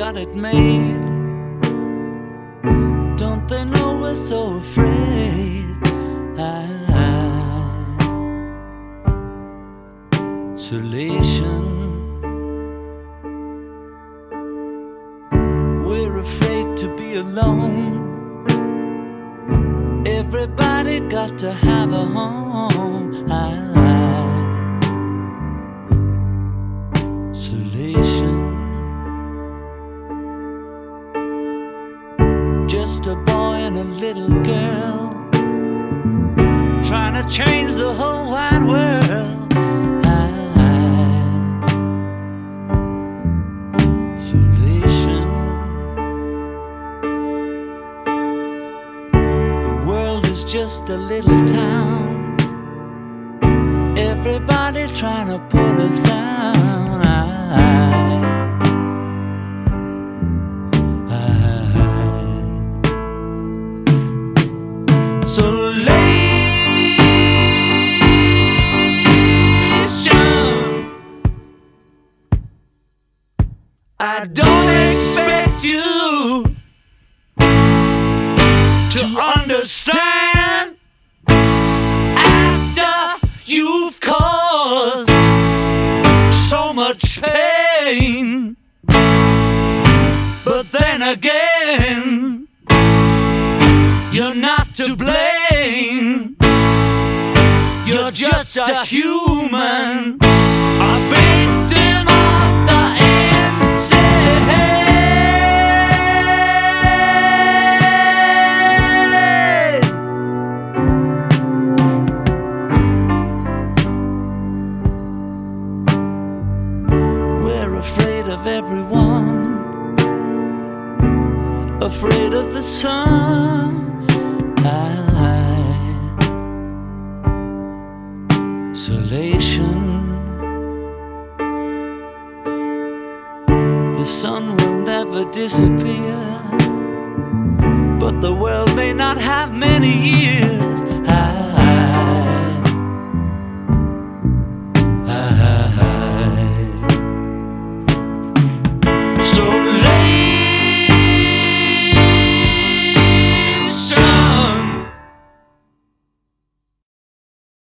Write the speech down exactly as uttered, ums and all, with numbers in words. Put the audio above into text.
got it made. Don't they know we're so afraid? Isolation. We're afraid to be alone. Everybody got to have a home. Isolation. Just a boy and a little girl trying to change the whole wide world. Isolation. The world is just a little town. Everybody trying to put us down. I, I, I don't expect you to understand after you've caused so much pain. But then again, you're not to blame. You're just a human, a victim of the afraid of everyone, afraid of the sun. Isolation. The sun will never disappear, but the world may not have many years.